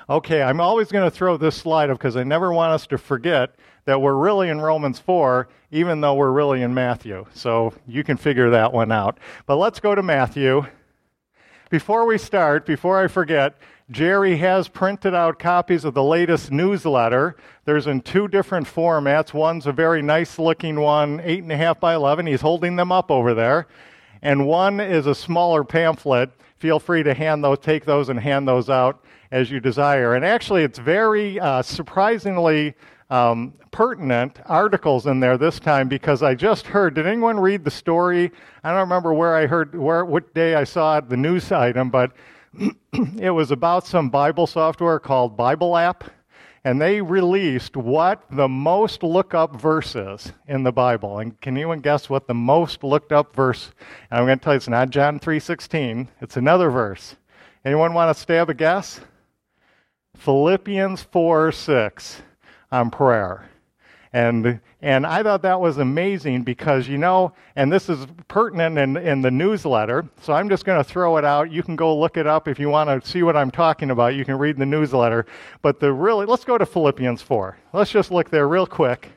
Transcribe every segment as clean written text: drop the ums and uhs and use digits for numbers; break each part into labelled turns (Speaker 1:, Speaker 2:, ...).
Speaker 1: Okay, I'm always going to throw this slide up because I never want us to forget that we're really in Romans 4, even though we're really in Matthew. So you can figure that one out. But let's go to Matthew. Before we start, before I forget, Jerry has printed out copies of the latest newsletter. There's in two different formats. One's a very nice-looking one, 8.5 by 11. He's holding them up over there. And one is a smaller pamphlet. Feel free to take those and hand those out as you desire. And actually, it's very surprisingly pertinent articles in there this time, because I just heard, did anyone read the story? I don't remember what day I saw it, the news item, but it was about some Bible software called Bible App, and they released what the most looked up verse is in the Bible. And can anyone guess what the most looked up verse? And I'm going to tell you, it's not John 3:16. It's another verse. Anyone want to stab a guess? Philippians 4:6 on prayer. And I thought that was amazing because, and this is pertinent in the newsletter, so I'm just going to throw it out. You can go look it up if you want to see what I'm talking about. You can read the newsletter. But let's go to Philippians 4. Let's just look there real quick.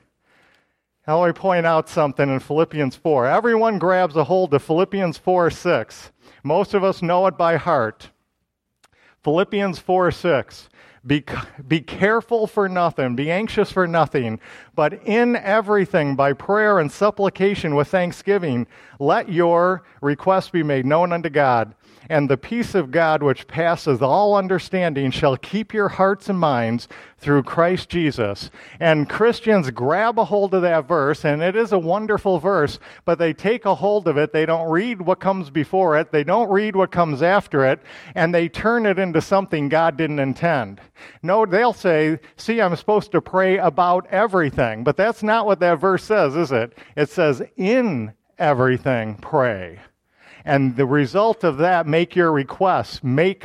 Speaker 1: Now let me point out something in Philippians 4. Everyone grabs a hold of Philippians 4:6. Most of us know it by heart. Philippians 4:6. Be careful for nothing, be anxious for nothing, but in everything by prayer and supplication with thanksgiving, let your requests be made known unto God. And the peace of God, which passes all understanding, shall keep your hearts and minds through Christ Jesus. And Christians grab a hold of that verse, and it is a wonderful verse, but they take a hold of it. They don't read what comes before it. They don't read what comes after it, and they turn it into something God didn't intend. No, they'll say, see, I'm supposed to pray about everything, but that's not what that verse says, is it? It says, in everything, pray. And the result of that, make your requests,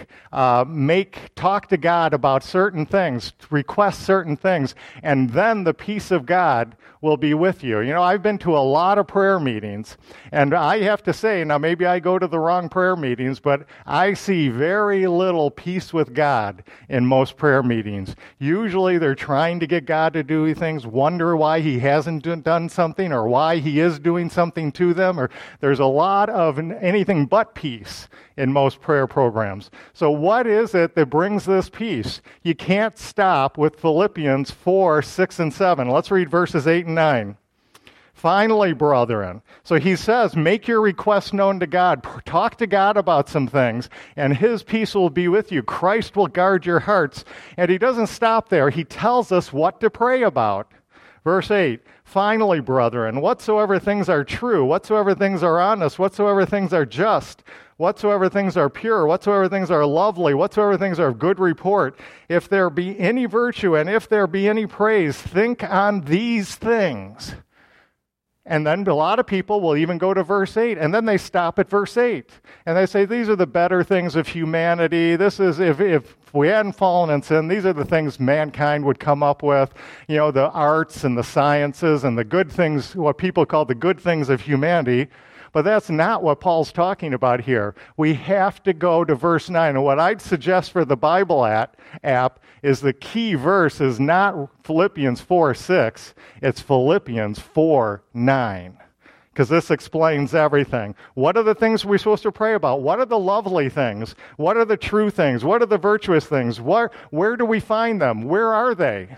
Speaker 1: talk to God about certain things, request certain things, and then the peace of God will be with you. I've been to a lot of prayer meetings, and I have to say, now maybe I go to the wrong prayer meetings, but I see very little peace with God in most prayer meetings. Usually they're trying to get God to do things, wonder why he hasn't done something, or why he is doing something to them, or there's a lot of anything but peace in most prayer programs. So what is it that brings this peace? You can't stop with Philippians 4:6 and 7. Let's read verses 8 and 9. Finally, brethren. So he says, make your requests known to God. Talk to God about some things, and his peace will be with you. Christ will guard your hearts. And he doesn't stop there. He tells us what to pray about. Verse 8, finally, brethren, whatsoever things are true, whatsoever things are honest, whatsoever things are just, whatsoever things are pure, whatsoever things are lovely, whatsoever things are of good report, if there be any virtue and if there be any praise, think on these things. And then a lot of people will even go to verse 8, and then they stop at verse 8. And they say, these are the better things of humanity. This is, if we hadn't fallen in sin, these are the things mankind would come up with. The arts and the sciences and the good things, what people call the good things of humanity. But that's not what Paul's talking about here. We have to go to verse 9. And what I'd suggest for the Bible app is the key verse is not Philippians 4:6, it's Philippians 4:9. Because this explains everything. What are the things we're supposed to pray about? What are the lovely things? What are the true things? What are the virtuous things? Where do we find them? Where are they?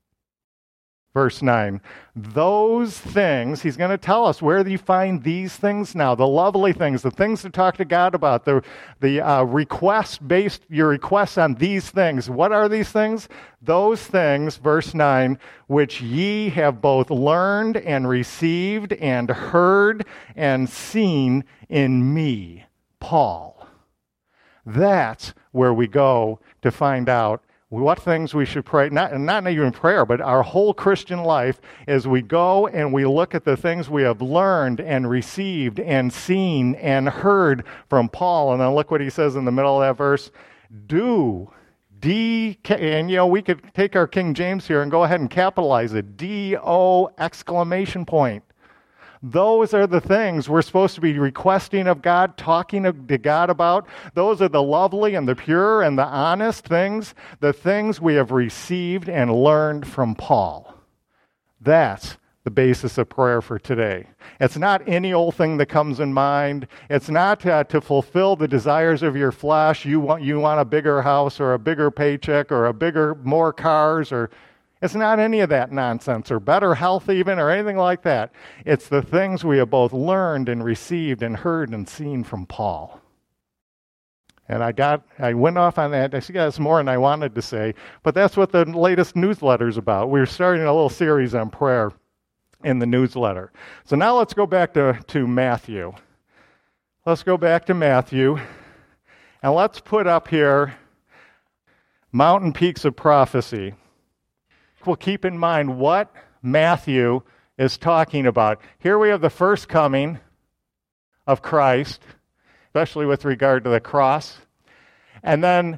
Speaker 1: Verse 9, those things, he's going to tell us where do you find these things now, the lovely things, the things to talk to God about, the your requests on these things. What are these things? Those things, verse 9, which ye have both learned and received and heard and seen in me, Paul. That's where we go to find out what things we should pray, not even prayer, but our whole Christian life, as we go and we look at the things we have learned and received and seen and heard from Paul. And then look what he says in the middle of that verse. And we could take our King James here and go ahead and capitalize it. D-O exclamation point. Those are the things we're supposed to be requesting of God, talking to God about. Those are the lovely and the pure and the honest things, the things we have received and learned from Paul. That's the basis of prayer for today. It's not any old thing that comes in mind. It's not to fulfill the desires of your flesh. You want a bigger house or a bigger paycheck or more cars, or it's not any of that nonsense, or better health even, or anything like that. It's the things we have both learned and received and heard and seen from Paul. And I went off on that. I see that's more than I wanted to say, but that's what the latest newsletter is about. We're starting a little series on prayer in the newsletter. So now let's go back to Matthew. Let's go back to Matthew, and let's put up here Mountain Peaks of Prophecy. We'll keep in mind what Matthew is talking about. Here we have the first coming of Christ, especially with regard to the cross. And then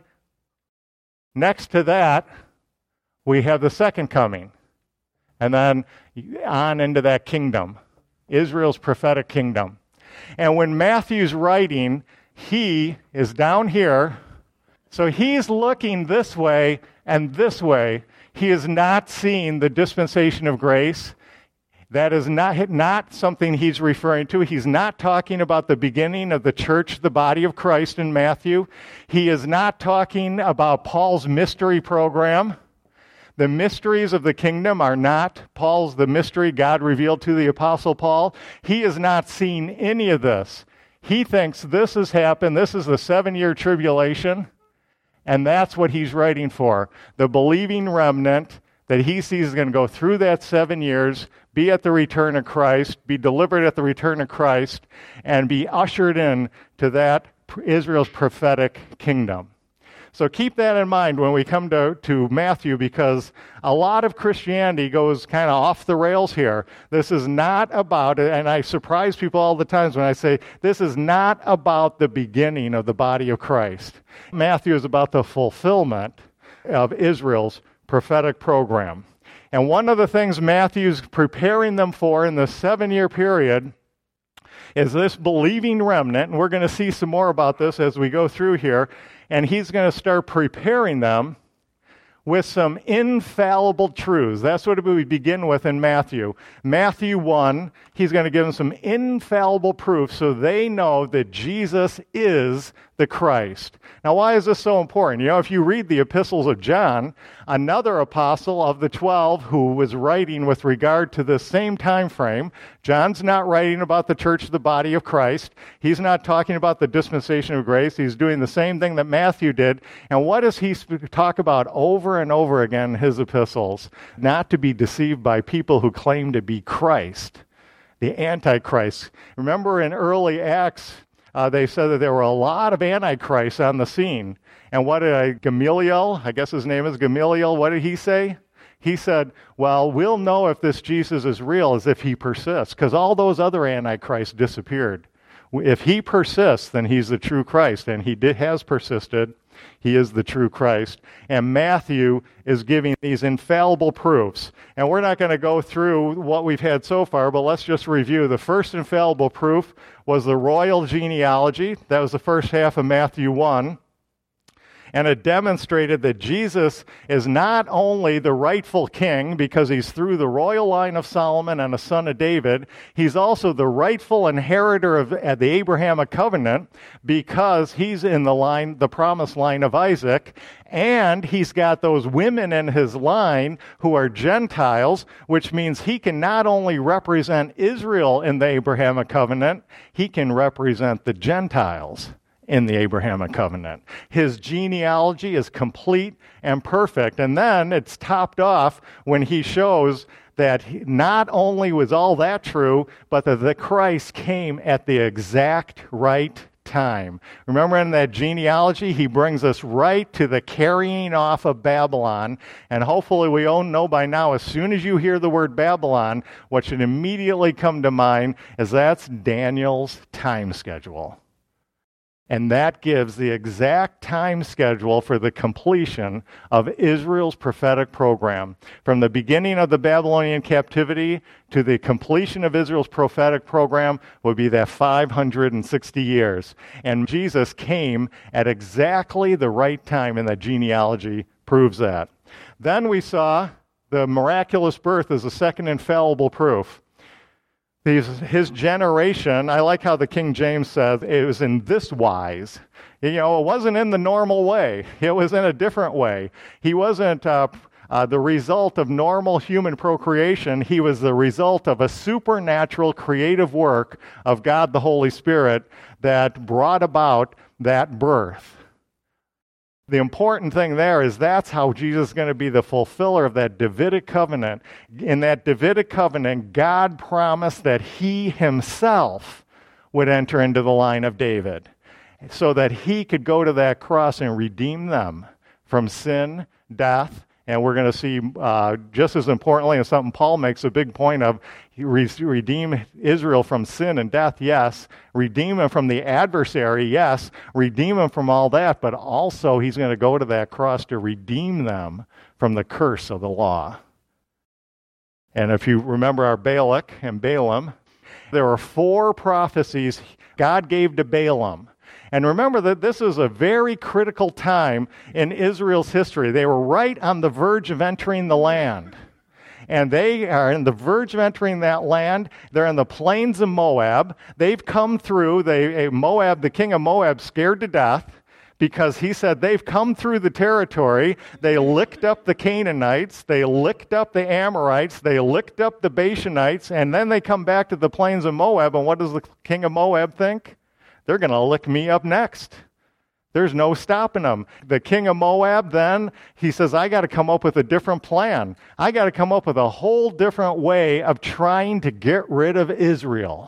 Speaker 1: next to that, we have the second coming. And then on into that kingdom, Israel's prophetic kingdom. And when Matthew's writing, he is down here. So he's looking this way and this way. He is not seeing the dispensation of grace. That is not something he's referring to. He's not talking about the beginning of the church, the body of Christ in Matthew. He is not talking about Paul's mystery program. The mysteries of the kingdom are not the mystery God revealed to the Apostle Paul. He is not seeing any of this. He thinks this has happened. This is the 7-year tribulation, and that's what he's writing for. The believing remnant that he sees is going to go through that 7 years, be at the return of Christ, be delivered at the return of Christ, and be ushered in to that Israel's prophetic kingdom. So keep that in mind when we come to Matthew, because a lot of Christianity goes kind of off the rails here. This is not about it, and I surprise people all the time when I say this is not about the beginning of the body of Christ. Matthew is about the fulfillment of Israel's prophetic program. And one of the things Matthew's preparing them for in the 7-year period is this believing remnant, and we're going to see some more about this as we go through here, and he's going to start preparing them with some infallible truths. That's what we begin with in Matthew. Matthew 1, he's going to give them some infallible proof so they know that Jesus is the Christ. Now, why is this so important? You know, if you read the epistles of John, another apostle of the 12 who was writing with regard to this same time frame, John's not writing about the church, the body of Christ. He's not talking about the dispensation of grace. He's doing the same thing that Matthew did. And what does he talk about over and over again in his epistles? Not to be deceived by people who claim to be Christ, the Antichrist. Remember in early Acts, they said that there were a lot of antichrists on the scene. And what did Gamaliel, I guess his name is Gamaliel, what did he say? He said, well, we'll know if this Jesus is real as if he persists, because all those other antichrists disappeared. If he persists, then he's the true Christ, and he has persisted. He is the true Christ. And Matthew is giving these infallible proofs. And we're not going to go through what we've had so far, but let's just review. The first infallible proof was the royal genealogy. That was the first half of Matthew 1. And it demonstrated that Jesus is not only the rightful king because he's through the royal line of Solomon and a son of David, he's also the rightful inheritor of the Abrahamic covenant because he's in the promised line of Isaac, and he's got those women in his line who are Gentiles, which means he can not only represent Israel in the Abrahamic covenant, he can represent the Gentiles in the Abrahamic covenant. His genealogy is complete and perfect. And then it's topped off when he shows that not only was all that true, but that the Christ came at the exact right time. Remember in that genealogy, he brings us right to the carrying off of Babylon. And hopefully we all know by now, as soon as you hear the word Babylon, what should immediately come to mind is that's Daniel's time schedule. And that gives the exact time schedule for the completion of Israel's prophetic program. From the beginning of the Babylonian captivity to the completion of Israel's prophetic program would be that 560 years. And Jesus came at exactly the right time, and the genealogy proves that. Then we saw the miraculous birth as a second infallible proof. His generation, I like how the King James says, it was in this wise. It wasn't in the normal way. It was in a different way. He wasn't the result of normal human procreation. He was the result of a supernatural creative work of God the Holy Spirit that brought about that birth. The important thing there is that's how Jesus is going to be the fulfiller of that Davidic covenant. In that Davidic covenant, God promised that he himself would enter into the line of David so that he could go to that cross and redeem them from sin, death, and we're going to see just as importantly, and something Paul makes a big point of, redeem Israel from sin and death, yes. Redeem them from the adversary, yes. Redeem them from all that, but also he's going to go to that cross to redeem them from the curse of the law. And if you remember our Balak and Balaam, there were 4 prophecies God gave to Balaam. And remember that this is a very critical time in Israel's history. They were right on the verge of entering the land. And they are on the verge of entering that land. They're in the plains of Moab. They've come through. Moab, the king of Moab, scared to death because he said they've come through the territory. They licked up the Canaanites. They licked up the Amorites. They licked up the Bashanites. And then they come back to the plains of Moab. And what does the king of Moab think? They're going to lick me up next. There's no stopping them. The king of Moab then, he says, I got to come up with a different plan. I got to come up with a whole different way of trying to get rid of Israel.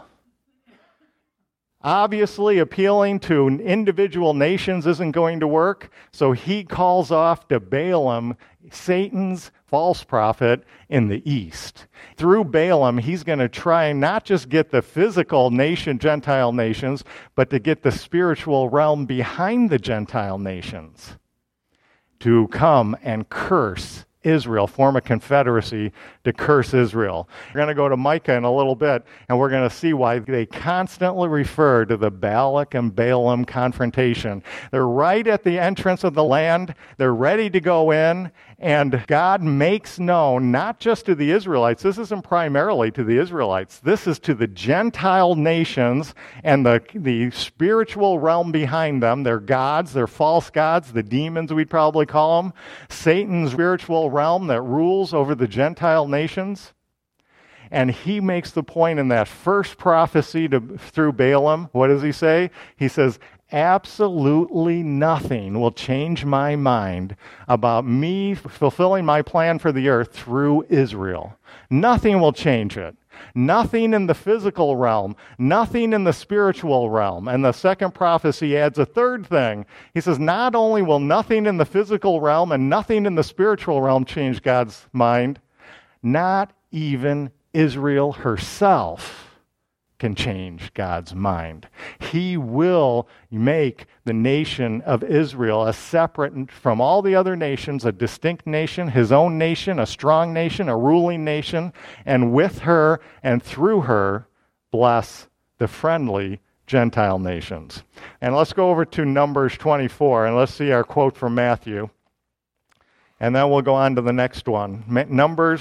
Speaker 1: Obviously, appealing to individual nations isn't going to work, so he calls off to Balaam, Satan's false prophet in the east. Through Balaam, he's going to try and not just get the physical nation, Gentile nations, but to get the spiritual realm behind the Gentile nations to come and curse Israel, form a confederacy to curse Israel. We're going to go to Micah in a little bit, and we're going to see why they constantly refer to the Balak and Balaam confrontation. They're right at the entrance of the land. They're ready to go in, and God makes known, not just to the Israelites, this isn't primarily to the Israelites, this is to the Gentile nations and the spiritual realm behind them, their gods, their false gods, the demons we'd probably call them, Satan's spiritual realm that rules over the Gentile nations. And he makes the point in that first prophecy through Balaam. What does he say? He says, absolutely nothing will change my mind about me fulfilling my plan for the earth through Israel. Nothing will change it. Nothing in the physical realm, nothing in the spiritual realm. And the second prophecy adds a third thing. He says, not only will nothing in the physical realm and nothing in the spiritual realm change God's mind, not even Israel herself can change God's mind. He will make the nation of Israel a separate from all the other nations, a distinct nation, his own nation, a strong nation, a ruling nation, and with her and through her bless the friendly Gentile nations. And let's go over to Numbers 24, and let's see our quote from Matthew. And then we'll go on to the next one. Numbers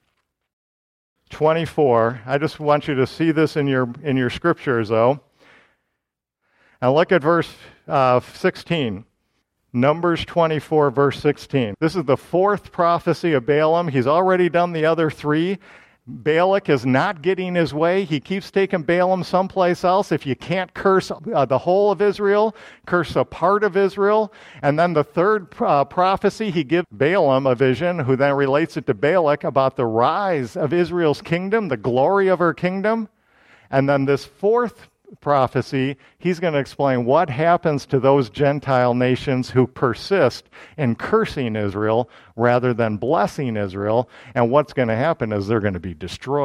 Speaker 1: 24. I just want you to see this in your scriptures, though. And look at verse 16. Numbers 24, verse 16. This is the fourth prophecy of Balaam. He's already done the other 3. Balak is not getting his way. He keeps taking Balaam someplace else. If you can't curse the whole of Israel, curse a part of Israel. And then the third prophecy, he gives Balaam a vision, who then relates it to Balak about the rise of Israel's kingdom, the glory of her kingdom. And then this fourth prophecy, he's going to explain what happens to those Gentile nations who persist in cursing Israel rather than blessing Israel. And what's going to happen is they're going to be destroyed.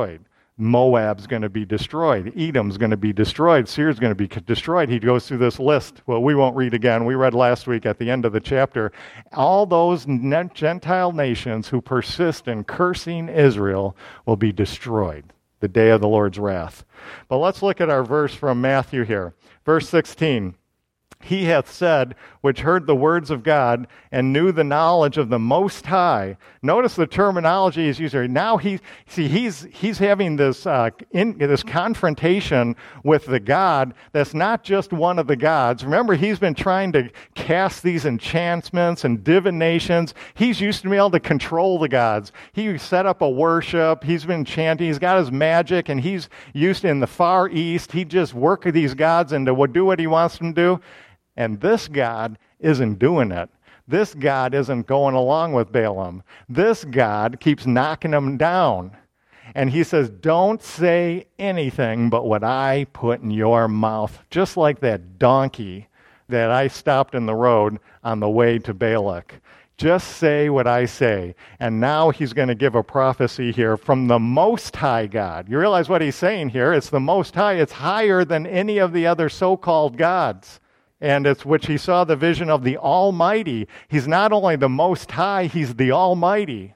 Speaker 1: Moab's going to be destroyed. Edom's going to be destroyed. Seir's going to be destroyed. He goes through this list. Well, we won't read again. We read last week at the end of the chapter. All those Gentile nations who persist in cursing Israel will be destroyed the day of the Lord's wrath. But let's look at our verse from Matthew here. Verse 16. He hath said, which heard the words of God and knew the knowledge of the Most High. Notice the terminology he's using. Now he's having this this confrontation with the God that's not just one of the gods. Remember, he's been trying to cast these enchantments and divinations. He's used to be able to control the gods. He set up a worship. He's been chanting. He's got his magic, and he's used in the Far East. He just work these gods and do what he wants them to do. And this God isn't doing it. This God isn't going along with Balaam. This God keeps knocking him down. And he says, don't say anything but what I put in your mouth. Just like that donkey that I stopped in the road on the way to Balak. Just say what I say. And now he's going to give a prophecy here from the Most High God. You realize what he's saying here? It's the Most High. It's higher than any of the other so-called gods. And it's which he saw the vision of the Almighty. He's not only the Most High, he's the Almighty.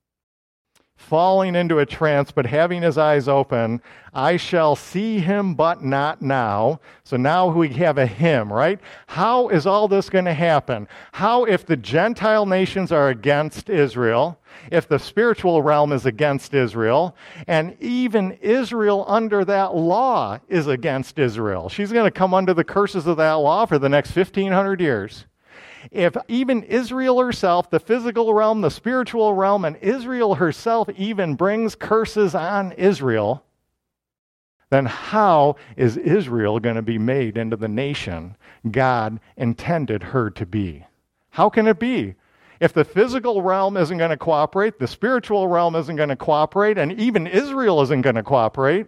Speaker 1: Falling into a trance, but having his eyes open, I shall see him, but not now. So now we have a him, right? How is all this going to happen? How, if the Gentile nations are against Israel, if the spiritual realm is against Israel, and even Israel under that law is against Israel? She's going to come under the curses of that law for the next 1,500 years. If even Israel herself, the physical realm, the spiritual realm, and Israel herself even brings curses on Israel, then how is Israel going to be made into the nation God intended her to be? How can it be? If the physical realm isn't going to cooperate, the spiritual realm isn't going to cooperate, and even Israel isn't going to cooperate.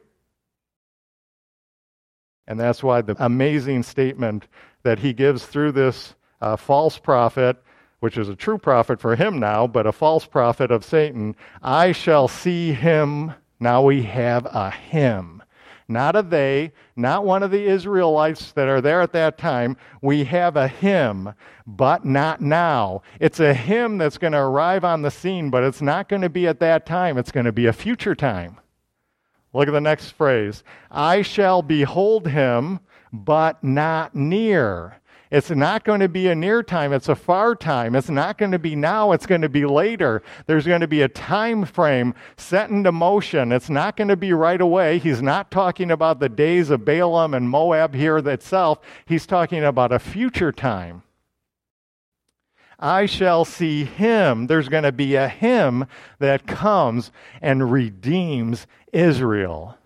Speaker 1: And that's why the amazing statement that he gives through this false prophet, which is a true prophet for him now, but a false prophet of Satan, I shall see him. Now we have a him. Not a they, not one of the Israelites that are there at that time. We have a him, but not now. It's a him that's going to arrive on the scene, but it's not going to be at that time. It's going to be a future time. Look at the next phrase. I shall behold him, but not near. It's not going to be a near time. It's a far time. It's not going to be now. It's going to be later. There's going to be a time frame set into motion. It's not going to be right away. He's not talking about the days of Balaam and Moab here itself. He's talking about a future time. I shall see him. There's going to be a him that comes and redeems Israel.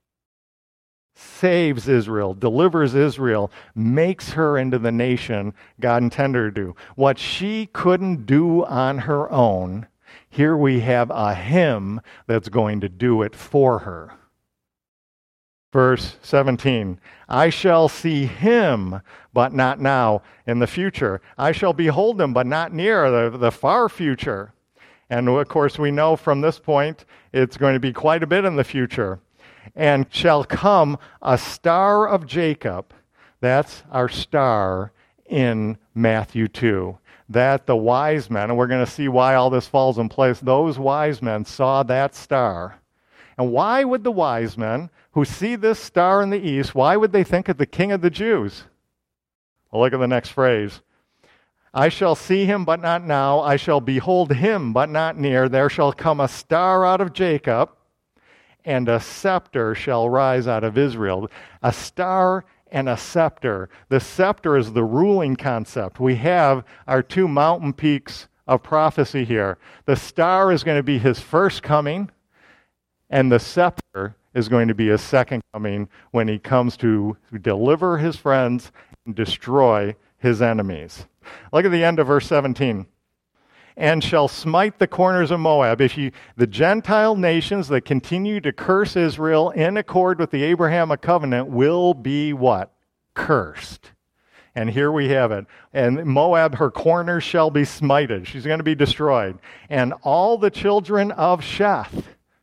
Speaker 1: Saves Israel, delivers Israel, makes her into the nation God intended her to do. What she couldn't do on her own, here we have a him that's going to do it for her. Verse 17, I shall see him, but not now, in the future. I shall behold him, but not near, the far future. And of course, we know from this point, it's going to be quite a bit in the future. And shall come a star of Jacob. That's our star in Matthew 2. That the wise men, and we're going to see why all this falls in place, those wise men saw that star. And why would the wise men who see this star in the east, why would they think of the King of the Jews? Well, look at the next phrase. I shall see him, but not now. I shall behold him, but not near. There shall come a star out of Jacob, and a scepter shall rise out of Israel. A star and a scepter. The scepter is the ruling concept. We have our two mountain peaks of prophecy here. The star is going to be his first coming, and the scepter is going to be his second coming when he comes to deliver his friends and destroy his enemies. Look at the end of verse 17. And shall smite the corners of Moab. The Gentile nations that continue to curse Israel in accord with the Abrahamic covenant will be what? Cursed. And here we have it. And Moab, her corners shall be smited. She's going to be destroyed. And all the children of Sheth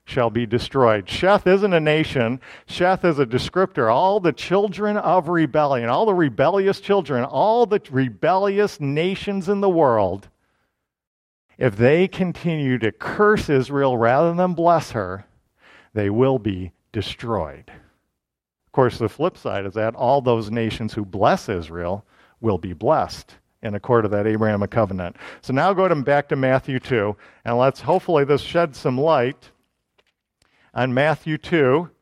Speaker 1: shall be destroyed. Sheth isn't a nation. Sheth is a descriptor. All the children of rebellion, all the rebellious children, all the rebellious nations in the world, if they continue to curse Israel rather than bless her, they will be destroyed. Of course, the flip side is that all those nations who bless Israel will be blessed in accord of that Abrahamic covenant. So now go back to Matthew 2, and let's hopefully this sheds some light on Matthew 2.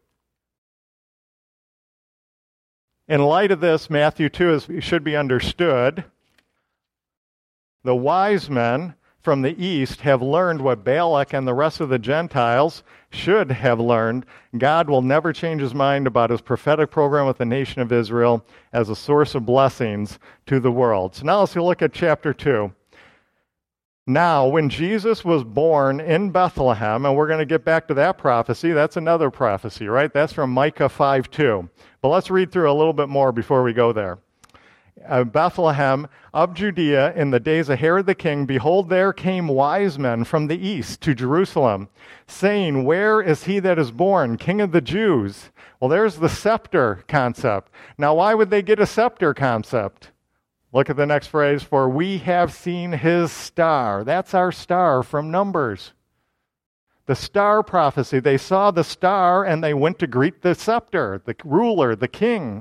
Speaker 1: In light of this, Matthew 2 should be understood. The wise men from the east have learned what Balak and the rest of the Gentiles should have learned. God will never change his mind about his prophetic program with the nation of Israel as a source of blessings to the world. So now let's look at chapter 2. Now, when Jesus was born in Bethlehem, and we're going to get back to that prophecy, that's another prophecy, right? That's from Micah 5:2. But let's read through a little bit more before we go there. Bethlehem of Judea, in the days of Herod the king, behold, there came wise men from the east to Jerusalem, saying, where is he that is born, King of the Jews? Well, there's the scepter concept. Now, why would they get a scepter concept? Look at the next phrase, for we have seen his star. That's our star from Numbers. The star prophecy. They saw the star and they went to greet the scepter, the ruler, the king,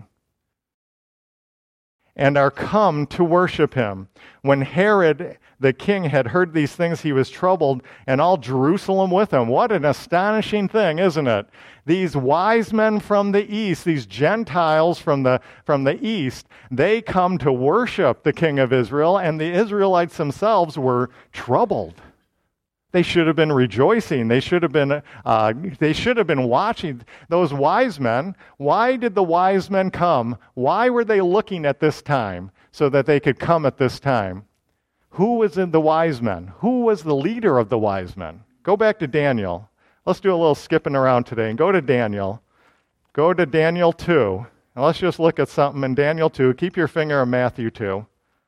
Speaker 1: and are come to worship him. When Herod the king had heard these things, he was troubled, and all Jerusalem with him. What an astonishing thing, isn't it? These wise men from the east, these Gentiles from the east, they come to worship the king of Israel, and the Israelites themselves were troubled. They should have been rejoicing. They should have been watching those wise men. Why did the wise men come? Why were they looking at this time so that they could come at this time? Who was in the wise men? Who was the leader of the wise men? Go back to Daniel. Let's do a little skipping around today and go to Daniel. Go to Daniel 2. And let's just look at something in Daniel 2. Keep your finger on Matthew 2.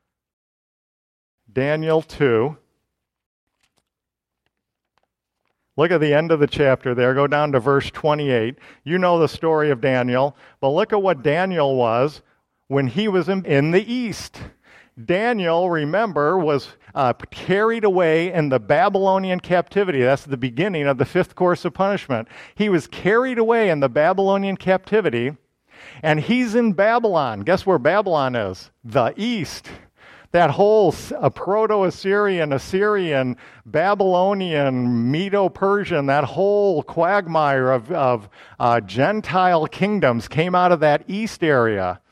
Speaker 1: Daniel 2. Look at the end of the chapter there. Go down to verse 28. You know the story of Daniel. But look at what Daniel was when he was in the east. Daniel, remember, was carried away in the Babylonian captivity. That's the beginning of the fifth course of punishment. He was carried away in the Babylonian captivity, and he's in Babylon. Guess where Babylon is? The east. That whole Proto-Assyrian, Assyrian, Babylonian, Medo-Persian, that whole quagmire of Gentile kingdoms came out of that east area.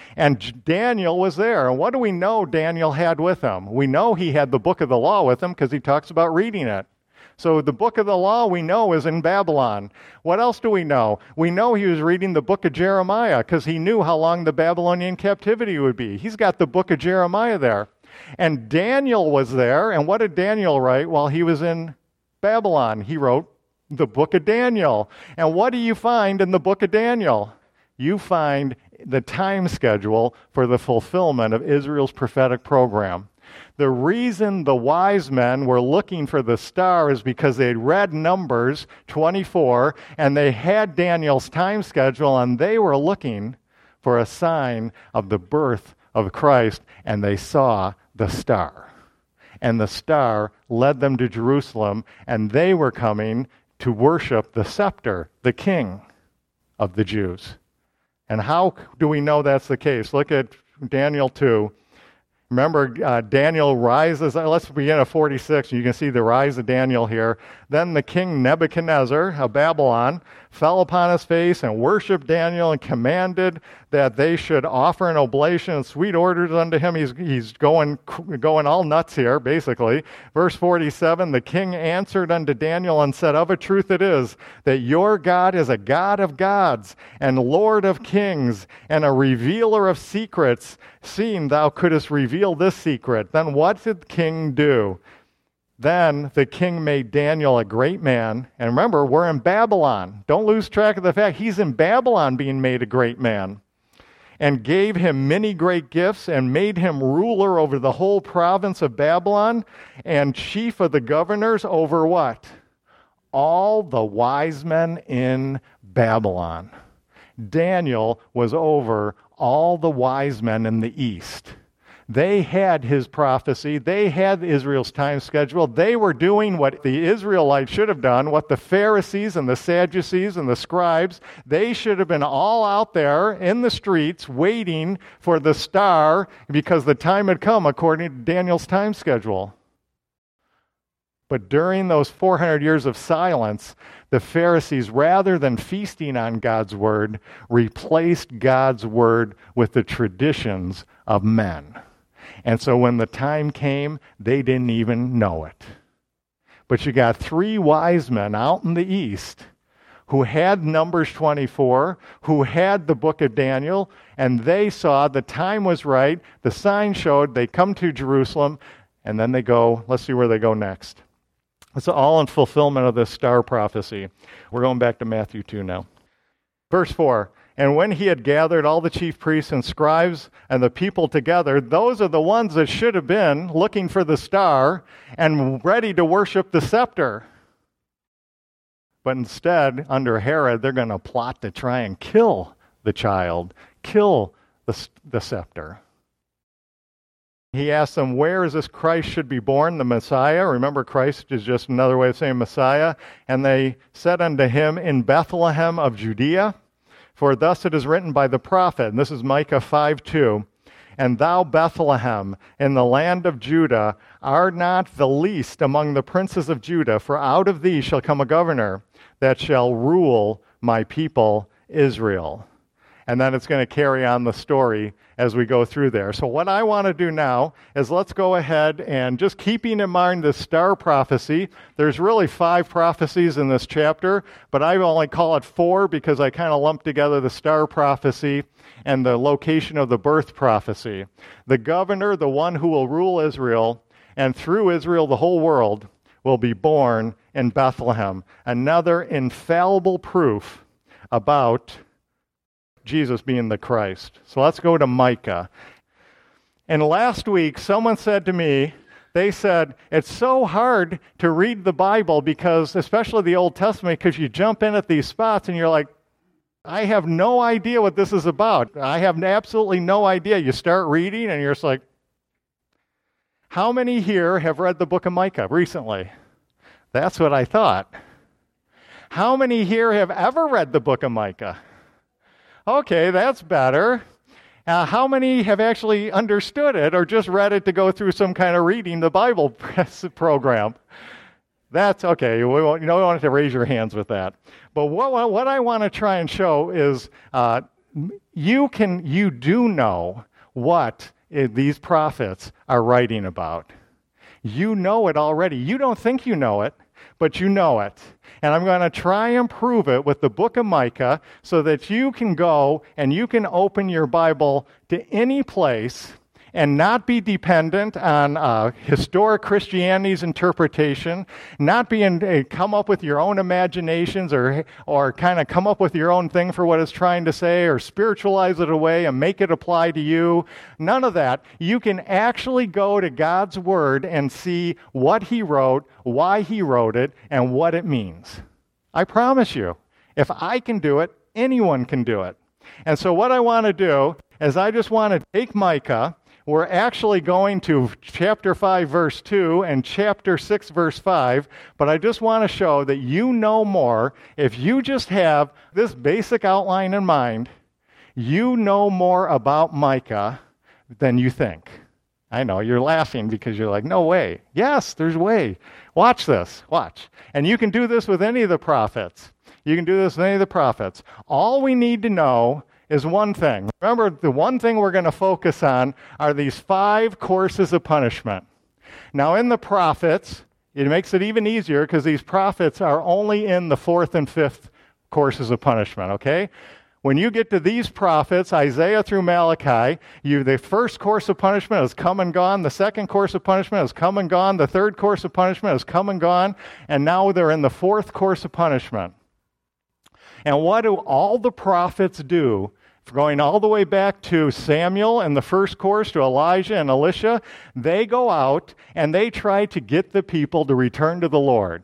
Speaker 1: And Daniel was there. And what do we know Daniel had with him? We know he had the book of the law with him because he talks about reading it. So the book of the law we know is in Babylon. What else do we know? We know he was reading the book of Jeremiah because he knew how long the Babylonian captivity would be. He's got the book of Jeremiah there. And Daniel was there. And what did Daniel write while he was in Babylon? He wrote the book of Daniel. And what do you find in the book of Daniel? You find the time schedule for the fulfillment of Israel's prophetic program. The reason the wise men were looking for the star is because they had read Numbers 24 and they had Daniel's time schedule, and they were looking for a sign of the birth of Christ, and they saw the star. And the star led them to Jerusalem, and they were coming to worship the scepter, the king of the Jews. And how do we know that's the case? Look at Daniel 2. Remember, Daniel rises. Let's begin at 46. You can see the rise of Daniel here. Then the king Nebuchadnezzar of Babylon fell upon his face and worshipped Daniel and commanded that they should offer an oblation and sweet orders unto him. He's going all nuts here, basically. Verse 47, the king answered unto Daniel and said, of a truth it is that your God is a God of gods and Lord of kings and a revealer of secrets, seeing thou couldst reveal this secret. Then what did the king do? Then the king made Daniel a great man. And remember, we're in Babylon. Don't lose track of the fact he's in Babylon being made a great man. And gave him many great gifts and made him ruler over the whole province of Babylon and chief of the governors over what? all the wise men in Babylon. Daniel was over all the wise men in the east. They had his prophecy. They had Israel's time schedule. They were doing what the Israelites should have done, what the Pharisees and the Sadducees and the scribes, they should have been all out there in the streets waiting for the star because the time had come according to Daniel's time schedule. But during those 400 years of silence, the Pharisees, rather than feasting on God's word, replaced God's word with the traditions of men. And so when the time came, they didn't even know it. But you got 3 wise men out in the east who had Numbers 24, who had the book of Daniel, and they saw the time was right, the sign showed, they come to Jerusalem, and then they go, let's see where they go next. It's all in fulfillment of this star prophecy. We're going back to Matthew 2 now. Verse 4, and when he had gathered all the chief priests and scribes and the people together, those are the ones that should have been looking for the star and ready to worship the scepter. But instead, under Herod, they're going to plot to try and kill the child, kill the scepter. He asked them, where is this Christ should be born, the Messiah? Remember, Christ is just another way of saying Messiah. And they said unto him, in Bethlehem of Judea, for thus it is written by the prophet, and this is Micah 5:2, and thou, Bethlehem, in the land of Judah, art not the least among the princes of Judah, for out of thee shall come a governor that shall rule my people Israel. And then it's going to carry on the story as we go through there. So what I want to do now is let's go ahead and just keeping in mind the star prophecy. There's really 5 prophecies in this chapter, but I only call it 4 because I kind of lumped together the star prophecy and the location of the birth prophecy. The governor, the one who will rule Israel, and through Israel the whole world, will be born in Bethlehem. Another infallible proof about Jesus being the Christ. So let's go to Micah. And last week, someone said to me, they said, it's so hard to read the Bible because, especially the Old Testament, because you jump in at these spots and you're like, I have no idea what this is about. I have absolutely no idea. You start reading and you're just like, how many here have read the book of Micah recently? That's what I thought. How many here have ever read the book of Micah? Okay, that's better. How many have actually understood it or just read it to go through some kind of reading the Bible program? That's okay. You don't have to raise your hands with that. But what I want to try and show is you do know what these prophets are writing about. You know it already. You don't think you know it, but you know it. And I'm going to try and prove it with the book of Micah so that you can go and you can open your Bible to any place and not be dependent on historic Christianity's interpretation, not come up with your own imaginations or kind of come up with your own thing for what it's trying to say or spiritualize it away and make it apply to you. None of that. You can actually go to God's Word and see what He wrote, why He wrote it, and what it means. I promise you, if I can do it, anyone can do it. And so what I want to do is I just want to take Micah. We're actually going to chapter 5, verse 2 and chapter 6, verse 5, but I just want to show that you know more. If you just have this basic outline in mind, you know more about Micah than you think. I know, you're laughing because you're like, no way. Yes, there's way. Watch this. Watch. And you can do this with any of the prophets. You can do this with any of the prophets. All we need to know is one thing. Remember, the one thing we're going to focus on are these 5 courses of punishment. Now, in the prophets, it makes it even easier because these prophets are only in the 4th and 5th courses of punishment, okay? When you get to these prophets, Isaiah through Malachi, the first course of punishment has come and gone, the second course of punishment has come and gone, the third course of punishment has come and gone, and now they're in the 4th course of punishment. And what do all the prophets do? Going all the way back to Samuel in the first course, to Elijah and Elisha, they go out and they try to get the people to return to the Lord.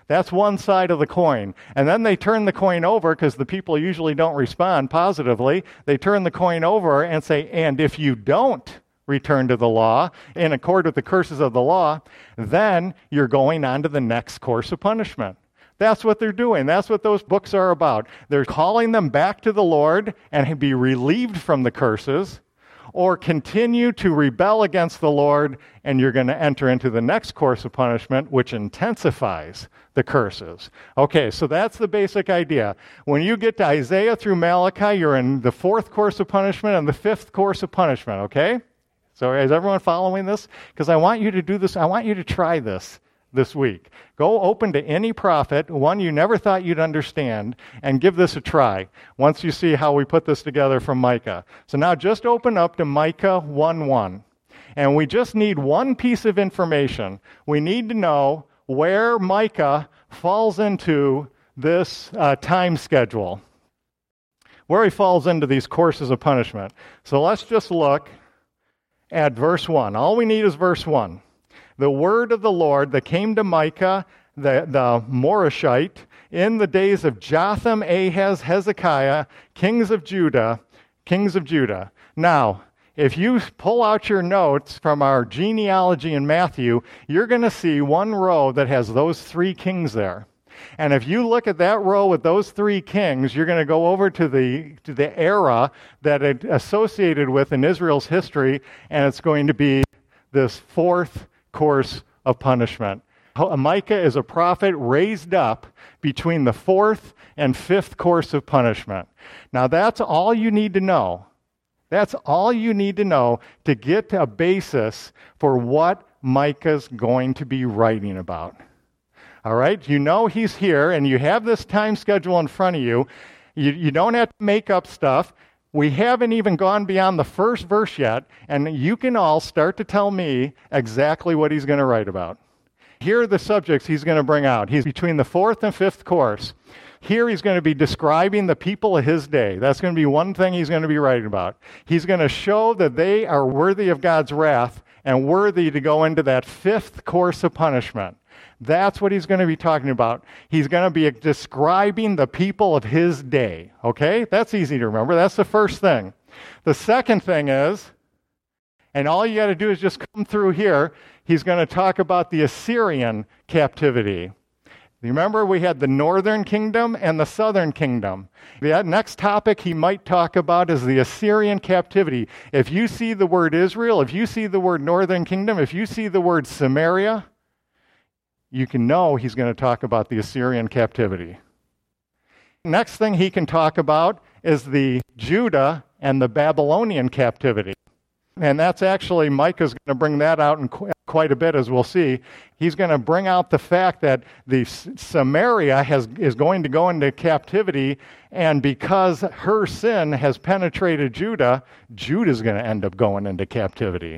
Speaker 1: That's one side of the coin. And then they turn the coin over, because the people usually don't respond positively. They turn the coin over and say, and if you don't return to the law in accord with the curses of the law, then you're going on to the next course of punishment. That's what they're doing. That's what those books are about. They're calling them back to the Lord and be relieved from the curses, or continue to rebel against the Lord, and you're going to enter into the next course of punishment, which intensifies the curses. Okay, so that's the basic idea. When you get to Isaiah through Malachi, you're in the fourth course of punishment and the fifth course of punishment, okay? So is everyone following this? Because I want you to do this. I want you to try this week. Go open to any prophet, one you never thought you'd understand, and give this a try once you see how we put this together from Micah. So now just open up to Micah 1:1. And we just need one piece of information. We need to know where Micah falls into this time schedule, where he falls into these courses of punishment. So let's just look at verse 1. All we need is verse 1. The word of the Lord that came to Micah, the Morashite, in the days of Jotham, Ahaz, Hezekiah, kings of Judah. Now, if you pull out your notes from our genealogy in Matthew, you're going to see one row that has those three kings there. And if you look at that row with those three kings, you're going to go over to the era that it associated with in Israel's history, and it's going to be this fourth course of punishment. Micah is a prophet raised up between the fourth and fifth course of punishment. Now that's all you need to know. That's all you need to know to get a basis for what Micah's going to be writing about. All right? You know he's here, and you have this time schedule in front of you. You don't have to make up stuff. We haven't even gone beyond the first verse yet, and you can all start to tell me exactly what he's going to write about. Here are the subjects he's going to bring out. He's between the fourth and fifth course. Here he's going to be describing the people of his day. That's going to be one thing he's going to be writing about. He's going to show that they are worthy of God's wrath and worthy to go into that fifth course of punishment. That's what he's going to be talking about. He's going to be describing the people of his day. Okay? That's easy to remember. That's the first thing. The second thing is, and all you got to do is just come through here, he's going to talk about the Assyrian captivity. Remember, we had the northern kingdom and the southern kingdom. The next topic he might talk about is the Assyrian captivity. If you see the word Israel, if you see the word northern kingdom, if you see the word Samaria, you can know he's going to talk about the Assyrian captivity. Next thing he can talk about is the Judah and the Babylonian captivity. And that's actually, Micah's going to bring that out in quite a bit, as we'll see. He's going to bring out the fact that the Samaria is going to go into captivity, and because her sin has penetrated Judah, Judah's going to end up going into captivity.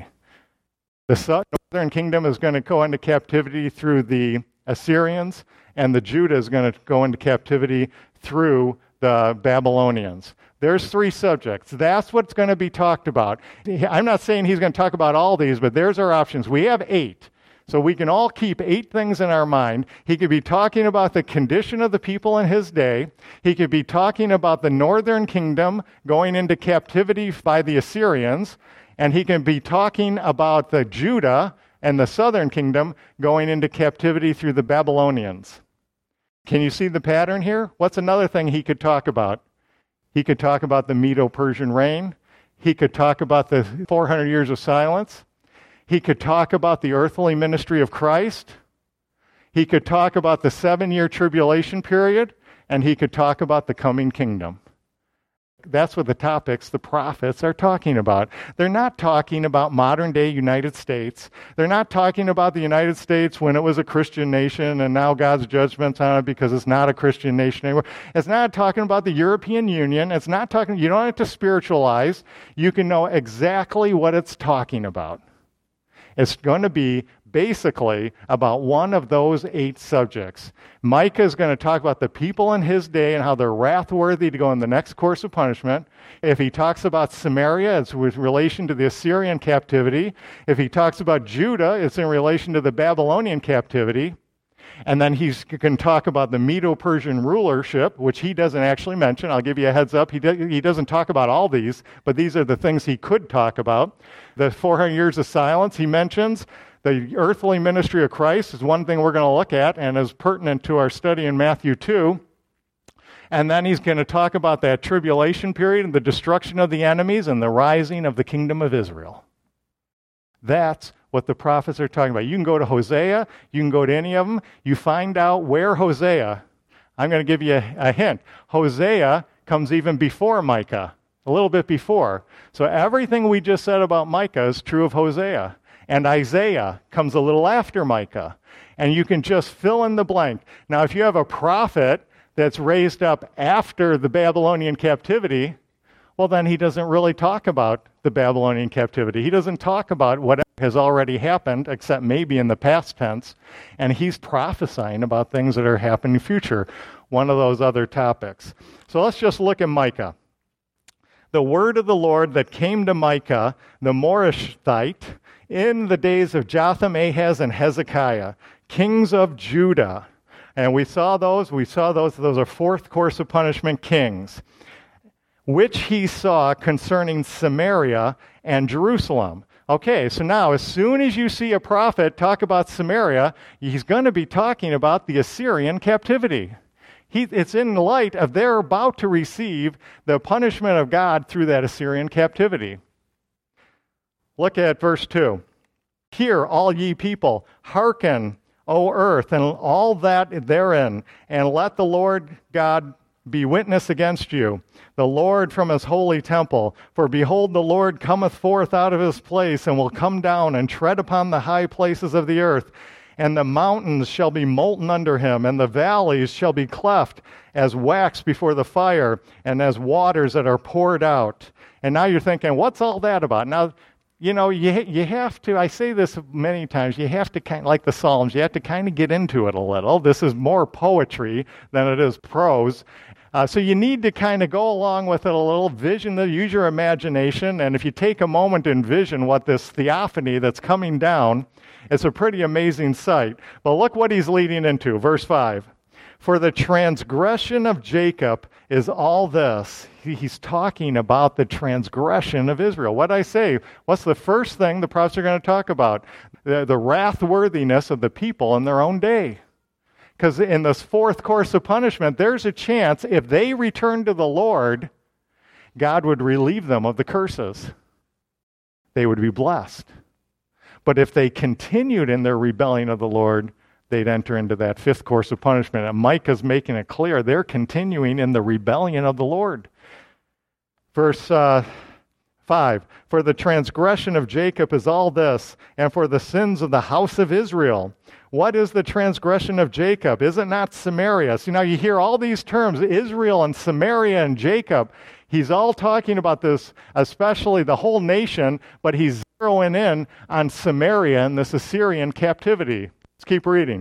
Speaker 1: The northern kingdom is going to go into captivity through the Assyrians, and the Judah is going to go into captivity through the Babylonians. There's three subjects. That's what's going to be talked about. I'm not saying he's going to talk about all these, but there's our options. We have 8. So we can all keep 8 things in our mind. He could be talking about the condition of the people in his day. He could be talking about the northern kingdom going into captivity by the Assyrians. And he can be talking about the Judah and the southern kingdom going into captivity through the Babylonians. Can you see the pattern here? What's another thing he could talk about? He could talk about the Medo-Persian reign. He could talk about the 400 years of silence. He could talk about the earthly ministry of Christ. He could talk about the 7-year tribulation period. And he could talk about the coming kingdom. That's what the topics the prophets are talking about. They're not talking about modern-day United States. They're not talking about the United States when it was a Christian nation and now God's judgment's on it because it's not a Christian nation anymore. It's not talking about the European Union. It's not talking, you don't have to spiritualize. You can know exactly what it's talking about. It's going to be basically about one of those 8 subjects. Micah is going to talk about the people in his day and how they're wrath-worthy to go in the next course of punishment. If he talks about Samaria, it's with relation to the Assyrian captivity. If he talks about Judah, it's in relation to the Babylonian captivity. And then he's going to talk about the Medo-Persian rulership, which he doesn't actually mention. I'll give you a heads up. He doesn't talk about all these, but these are the things he could talk about. The 400 years of silence he mentions. The earthly ministry of Christ is one thing we're going to look at and is pertinent to our study in Matthew 2. And then he's going to talk about that tribulation period and the destruction of the enemies and the rising of the kingdom of Israel. That's what the prophets are talking about. You can go to Hosea, you can go to any of them, you find out where Hosea, I'm going to give you a hint. Hosea comes even before Micah, a little bit before. So everything we just said about Micah is true of Hosea. And Isaiah comes a little after Micah. And you can just fill in the blank. Now, if you have a prophet that's raised up after the Babylonian captivity, well, then he doesn't really talk about the Babylonian captivity. He doesn't talk about what has already happened, except maybe in the past tense, and he's prophesying about things that are happening in the future, one of those other topics. So let's just look at Micah. The word of the Lord that came to Micah, the Moreshthite, in the days of Jotham, Ahaz, and Hezekiah, kings of Judah. And we saw those. Those are fourth course of punishment kings, which he saw concerning Samaria and Jerusalem. Okay, so now as soon as you see a prophet talk about Samaria, he's going to be talking about the Assyrian captivity. It's in light of they're about to receive the punishment of God through that Assyrian captivity. Look at verse 2. Hear, all ye people, hearken, O earth, and all that therein, and let the Lord God be witness against you, the Lord from his holy temple. For behold, the Lord cometh forth out of his place, and will come down and tread upon the high places of the earth. And the mountains shall be molten under him, and the valleys shall be cleft as wax before the fire, and as waters that are poured out. And now you're thinking, what's all that about? Now, you know, you have to, I say this many times, you have to kind of, like the Psalms, you have to kind of get into it a little. This is more poetry than it is prose. So you need to kind of go along with it a little, use your imagination, and if you take a moment to envision what this theophany that's coming down, it's a pretty amazing sight. But look what he's leading into, verse 5. For the transgression of Jacob is all this. He's talking about the transgression of Israel. What I say? What's the first thing the prophets are going to talk about? The wrathworthiness of the people in their own day. Because in this fourth course of punishment, there's a chance if they return to the Lord, God would relieve them of the curses. They would be blessed. But if they continued in their rebellion of the Lord, they'd enter into that fifth course of punishment. And Micah's making it clear they're continuing in the rebellion of the Lord. Verse 5, for the transgression of Jacob is all this, and for the sins of the house of Israel. What is the transgression of Jacob? Is it not Samaria? So now you hear all these terms, Israel and Samaria and Jacob. He's all talking about this, especially the whole nation, but he's zeroing in on Samaria and this Assyrian captivity. Let's keep reading.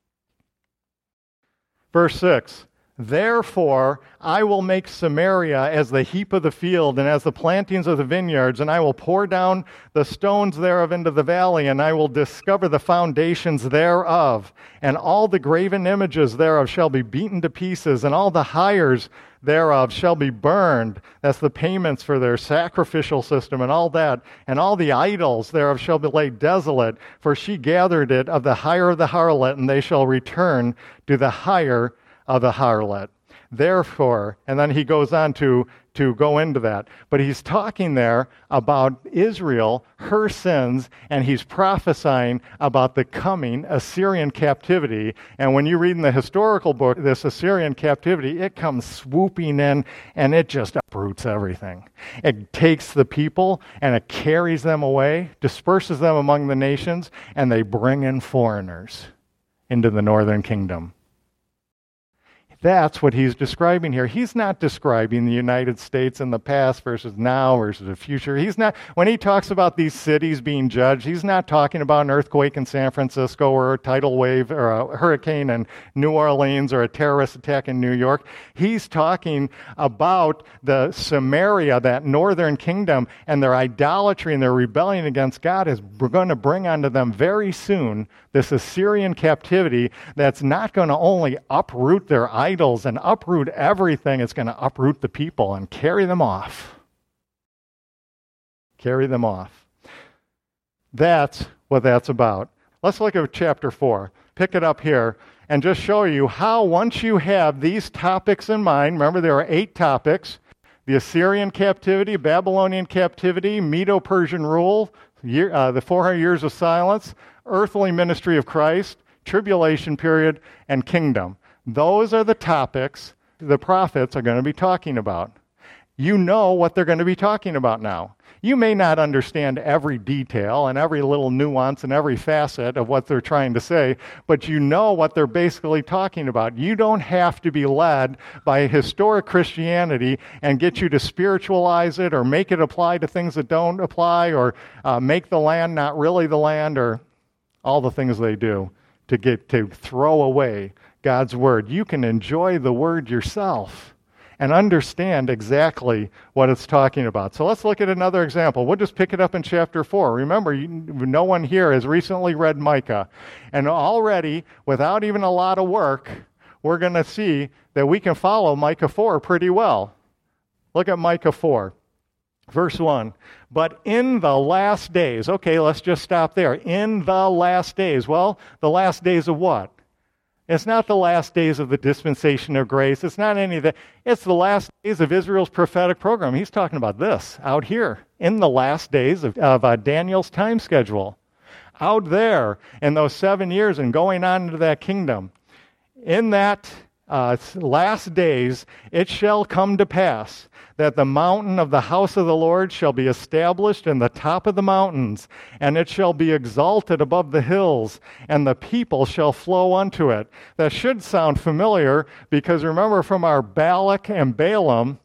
Speaker 1: Verse 6. Therefore, I will make Samaria as the heap of the field and as the plantings of the vineyards, and I will pour down the stones thereof into the valley, and I will discover the foundations thereof. And all the graven images thereof shall be beaten to pieces, and all the hires thereof shall be burned. That's the payments for their sacrificial system and all that. And all the idols thereof shall be laid desolate, for she gathered it of the hire of the harlot, and they shall return to the hire of the harlot. Therefore, and then he goes on to go into that. But he's talking there about Israel, her sins, and he's prophesying about the coming Assyrian captivity. And when you read in the historical book, this Assyrian captivity, it comes swooping in and it just uproots everything. It takes the people and it carries them away, disperses them among the nations, and they bring in foreigners into the northern kingdom. That's what he's describing here. He's not describing the United States in the past versus now versus the future. He's not, when he talks about these cities being judged, he's not talking about an earthquake in San Francisco or a tidal wave or a hurricane in New Orleans or a terrorist attack in New York. He's talking about the Samaria, that northern kingdom, and their idolatry and their rebellion against God is going to bring onto them very soon this Assyrian captivity that's not going to only uproot their idols and uproot everything, it's going to uproot the people and carry them off. Carry them off. That's what that's about. Let's look at chapter 4. Pick it up here and just show you how once you have these topics in mind, remember there are 8 topics, the Assyrian captivity, Babylonian captivity, Medo-Persian rule, the 400 years of silence, earthly ministry of Christ, tribulation period, and kingdom. Those are the topics the prophets are going to be talking about. You know what they're going to be talking about now. You may not understand every detail and every little nuance and every facet of what they're trying to say, but you know what they're basically talking about. You don't have to be led by historic Christianity and get you to spiritualize it or make it apply to things that don't apply or make the land not really the land or all the things they do to get to throw away God's word. You can enjoy the word yourself and understand exactly what it's talking about. So let's look at another example. We'll just pick it up in chapter 4. Remember, no one here has recently read Micah. And already, without even a lot of work, we're going to see that we can follow Micah 4 pretty well. Look at Micah 4, verse 1. But in the last days, okay, let's just stop there. In the last days. Well, the last days of what? It's not the last days of the dispensation of grace. It's not any of that. It's the last days of Israel's prophetic program. He's talking about this out here in the last days of Daniel's time schedule. Out there in those 7 years and going on into that kingdom. In that last days, it shall come to pass that the mountain of the house of the Lord shall be established in the top of the mountains, and it shall be exalted above the hills, and the people shall flow unto it. That should sound familiar, because remember from our Balak and Balaam,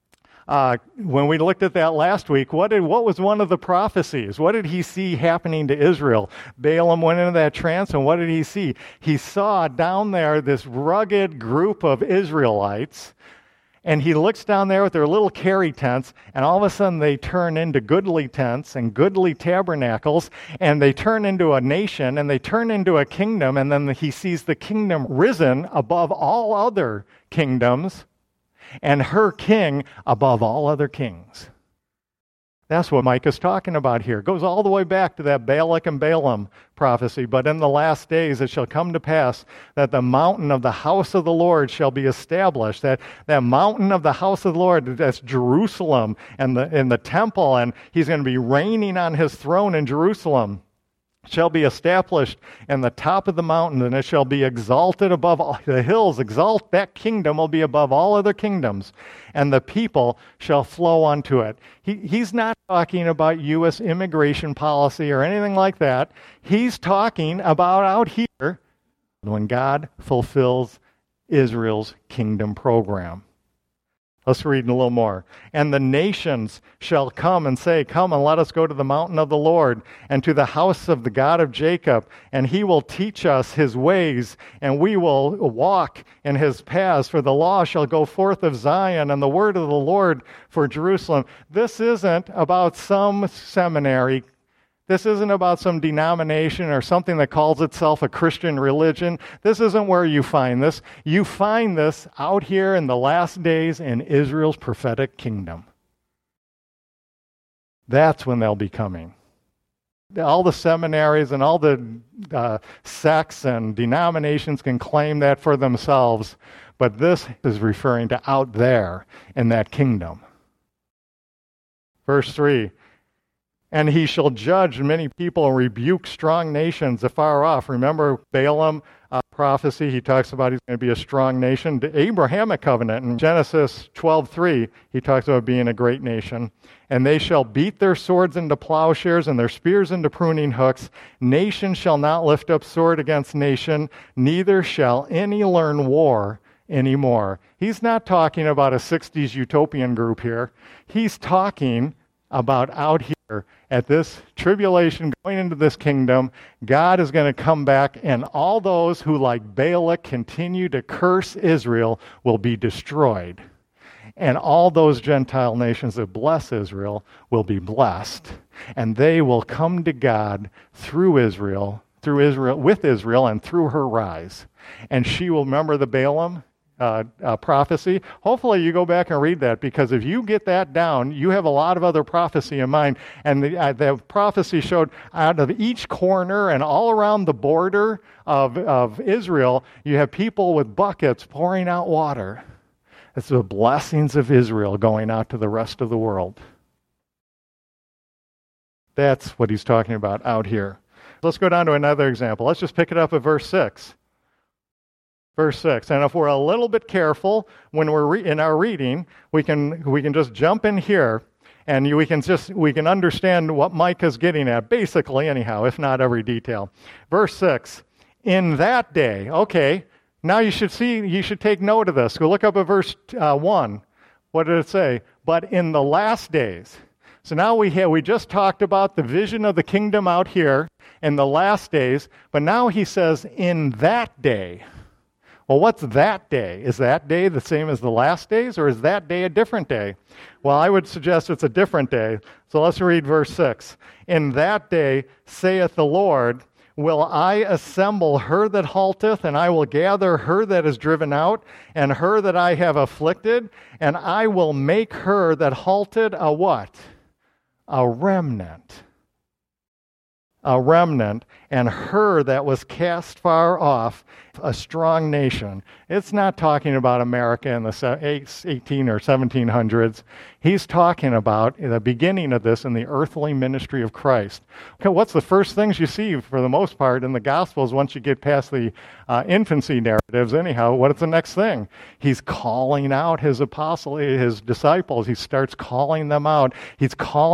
Speaker 1: when we looked at that last week, what was one of the prophecies? What did he see happening to Israel? Balaam went into that trance, and what did he see? He saw down there this rugged group of Israelites, and he looks down there with their little carry tents, and all of a sudden they turn into goodly tents and goodly tabernacles, and they turn into a nation, and they turn into a kingdom, and then he sees the kingdom risen above all other kingdoms, and her king above all other kings. That's what Micah's talking about here. It goes all the way back to that Balak and Balaam prophecy. But in the last days it shall come to pass that the mountain of the house of the Lord shall be established. That mountain of the house of the Lord, that's Jerusalem and the temple, and he's going to be reigning on his throne in Jerusalem, shall be established in the top of the mountain, and it shall be exalted above all the hills. That kingdom will be above all other kingdoms, and the people shall flow unto it. He's not talking about U.S. immigration policy or anything like that. He's talking about out here when God fulfills Israel's kingdom program. Let's read a little more. And the nations shall come and say, come and let us go to the mountain of the Lord and to the house of the God of Jacob, and he will teach us his ways, and we will walk in his paths. For the law shall go forth of Zion, and the word of the Lord for Jerusalem. This isn't about some seminary. This isn't about some denomination or something that calls itself a Christian religion. This isn't where you find this. You find this out here in the last days in Israel's prophetic kingdom. That's when they'll be coming. All the seminaries and all the sects and denominations can claim that for themselves, but this is referring to out there in that kingdom. Verse 3. And he shall judge many people and rebuke strong nations afar off. Remember Balaam prophecy, he talks about he's going to be a strong nation. The Abrahamic covenant in Genesis 12:3, he talks about being a great nation. And they shall beat their swords into plowshares and their spears into pruning hooks. Nation shall not lift up sword against nation, neither shall any learn war anymore. He's not talking about a 60s utopian group here. He's talking about out here at this tribulation going into this kingdom. God is going to come back, and all those who, like Balak, continue to curse Israel will be destroyed. And all those Gentile nations that bless Israel will be blessed. And they will come to God through Israel, with Israel, and through her rise. And she will remember the Balaam prophecy. Hopefully you go back and read that, because if you get that down, you have a lot of other prophecy in mind. And the prophecy showed out of each corner and all around the border of Israel, you have people with buckets pouring out water. It's the blessings of Israel going out to the rest of the world. That's what he's talking about out here. Let's go down to another example. Let's just pick it up at verse 6. Verse 6. And if we're a little bit careful when we're in our reading, we can just jump in here, and we can understand what Micah's getting at, basically, anyhow, if not every detail. Verse 6. In that day. Okay. Now you should take note of this. Go look up at verse 1. What did it say? But in the last days. So now we just talked about the vision of the kingdom out here in the last days, but now he says in that day. Well, what's that day? Is that day the same as the last days, or is that day a different day? Well, I would suggest it's a different day. So let's read verse 6. In that day, saith the Lord, will I assemble her that halteth, and I will gather her that is driven out, and her that I have afflicted, and I will make her that halted a what? A remnant. A remnant, and her that was cast far off, a strong nation. It's not talking about America in the 18 or 1700s. He's talking about the beginning of this in the earthly ministry of Christ. Okay, what's the first things you see, for the most part, in the Gospels once you get past the infancy narratives? Anyhow, what's the next thing? He's calling out his disciples. He starts calling them out. He's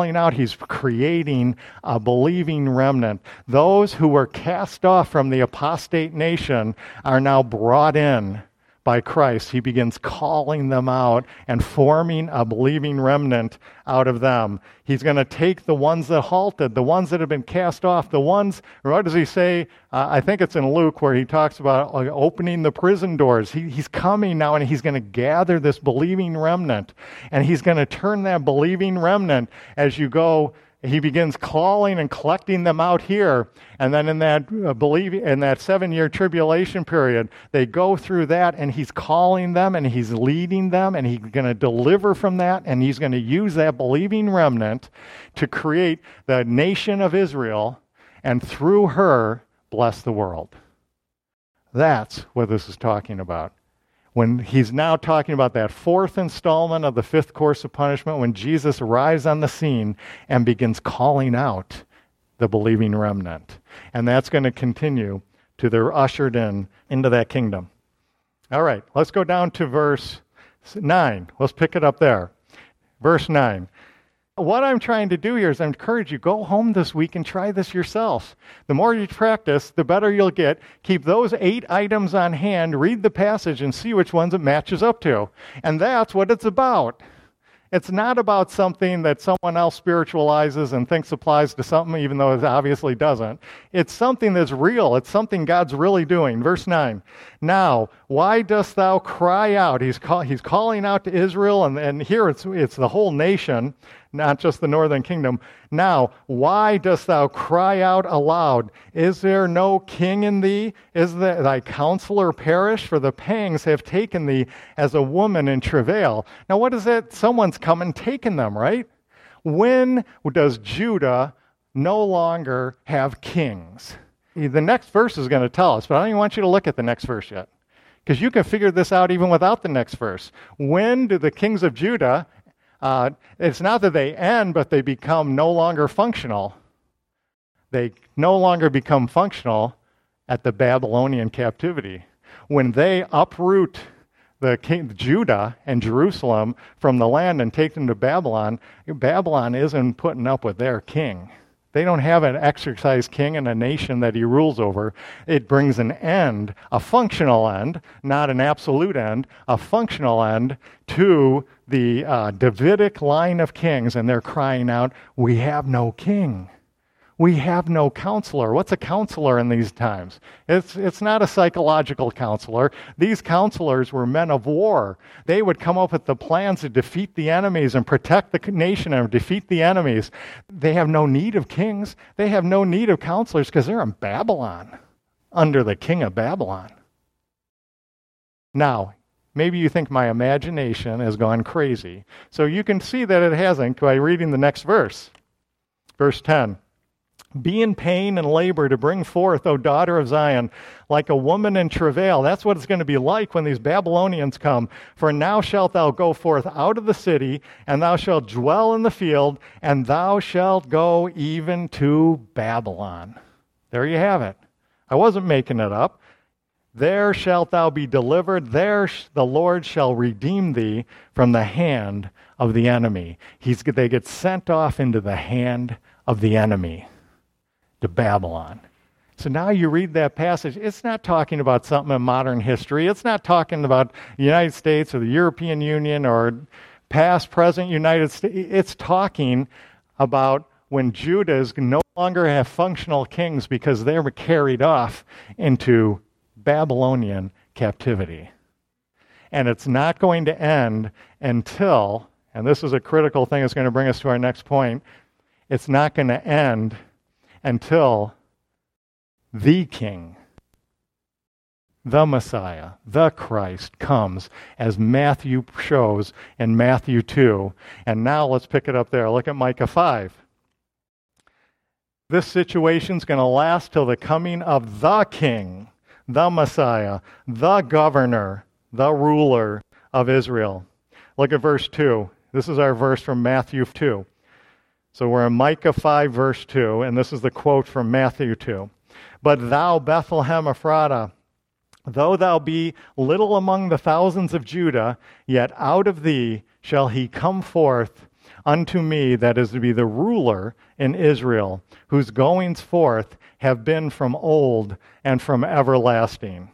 Speaker 1: creating a believing remnant. Those who were cast off from the apostate nation are now brought in by Christ. He begins calling them out and forming a believing remnant out of them. He's going to take the ones that halted, the ones that have been cast off, the ones, what does he say? I think it's in Luke where he talks about opening the prison doors. He's coming now, and he's going to gather this believing remnant, and he's going to turn that believing remnant as you go. He begins calling and collecting them out here. And then in that 7-year tribulation period, they go through that, and he's calling them, and he's leading them, and he's going to deliver from that, and he's going to use that believing remnant to create the nation of Israel, and through her, bless the world. That's what this is talking about. When he's now talking about that fourth installment of the fifth course of punishment, when Jesus arrives on the scene and begins calling out the believing remnant. And that's going to continue till they're ushered into that kingdom. All right, let's go down to verse 9. Let's pick it up there. Verse 9. What I'm trying to do here is I encourage you, go home this week and try this yourself. The more you practice, the better you'll get. Keep those 8 items on hand, read the passage, and see which ones it matches up to. And that's what it's about. It's not about something that someone else spiritualizes and thinks applies to something, even though it obviously doesn't. It's something that's real. It's something God's really doing. Verse 9. Now, why dost thou cry out? He's calling out to Israel, and here it's the whole nation, not just the northern kingdom. Now, why dost thou cry out aloud? Is there no king in thee? Is thy counselor perish? For the pangs have taken thee as a woman in travail. Now, what is that? Someone's come and taken them, right? When does Judah no longer have kings? The next verse is going to tell us, but I don't even want you to look at the next verse yet, because you can figure this out even without the next verse. When do the kings of Judah, it's not that they end, but they become no longer functional. They no longer become functional at the Babylonian captivity. When they uproot the Judah and Jerusalem from the land and take them to Babylon, Babylon isn't putting up with their king. They don't have an exercise king and a nation that he rules over. It brings an end, a functional end, not an absolute end, a functional end to the Davidic line of kings, and they're crying out, "We have no king. We have no counselor." What's a counselor in these times? It's not a psychological counselor. These counselors were men of war. They would come up with the plans to defeat the enemies and protect the nation and defeat the enemies. They have no need of kings. They have no need of counselors because they're in Babylon, under the king of Babylon. Now, maybe you think my imagination has gone crazy. So you can see that it hasn't by reading the next verse. Verse 10. "Be in pain and labor to bring forth, O daughter of Zion, like a woman in travail." That's what it's going to be like when these Babylonians come. "For now shalt thou go forth out of the city, and thou shalt dwell in the field, and thou shalt go even to Babylon." There you have it. I wasn't making it up. "There shalt thou be delivered. There the Lord shall redeem thee from the hand of the enemy." They get sent off into the hand of the enemy, to Babylon. So now you read that passage, it's not talking about something in modern history. It's not talking about the United States or the European Union or past, present United States. It's talking about when Judah no longer have functional kings because they were carried off into Babylonian captivity. And it's not going to end until, and this is a critical thing that's going to bring us to our next point, it's not going to end until the King, the Messiah, the Christ comes, as Matthew shows in Matthew 2. And now let's pick it up there. Look at Micah 5. This situation's going to last till the coming of the King, the Messiah, the governor, the ruler of Israel. Look at verse 2. This is our verse from Matthew 2. So we're in Micah 5, verse 2, and this is the quote from Matthew 2. "But thou, Bethlehem Ephratah, though thou be little among the thousands of Judah, yet out of thee shall he come forth unto me that is to be the ruler in Israel, whose goings forth have been from old and from everlasting."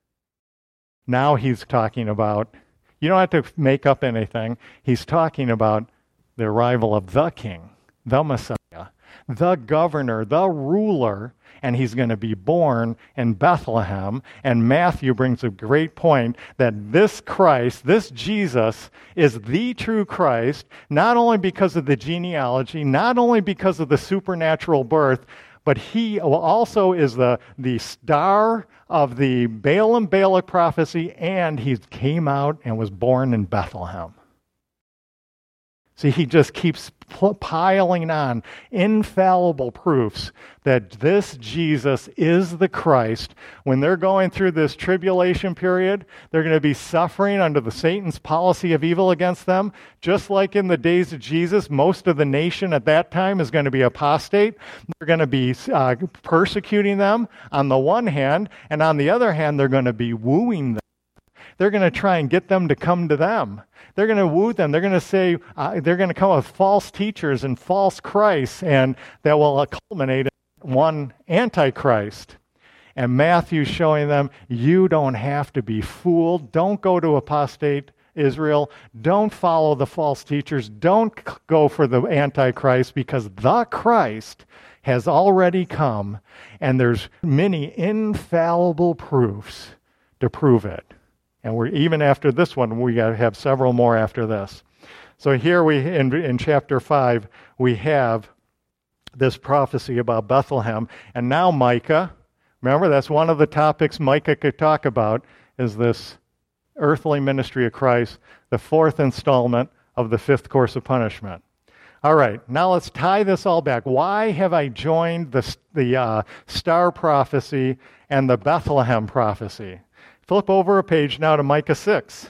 Speaker 1: Now he's talking about, you don't have to make up anything. He's talking about the arrival of the King, the Messiah, the governor, the ruler, and he's going to be born in Bethlehem. And Matthew brings a great point that this Christ, this Jesus, is the true Christ, not only because of the genealogy, not only because of the supernatural birth, but he also is the star of the Balaam Balak prophecy, and he came out and was born in Bethlehem. See, he just keeps piling on infallible proofs that this Jesus is the Christ. When they're going through this tribulation period, they're going to be suffering under the Satan's policy of evil against them. Just like in the days of Jesus, most of the nation at that time is going to be apostate. They're going to be persecuting them on the one hand, and on the other hand, they're going to be wooing them. They're going to try and get them to come to them. They're going to woo them. They're going to say, they're going to come with false teachers and false Christs, and that will culminate in one Antichrist. And Matthew's showing them, you don't have to be fooled. Don't go to apostate Israel. Don't follow the false teachers. Don't go for the Antichrist, because the Christ has already come, and there's many infallible proofs to prove it. And we're even after this one, we got to have several more after this. So here we in chapter 5, we have this prophecy about Bethlehem. And now Micah, remember that's one of the topics Micah could talk about, is this earthly ministry of Christ, the fourth installment of the fifth course of punishment. All right, now let's tie this all back. Why have I joined the star prophecy and the Bethlehem prophecy? Flip over a page now to Micah 6.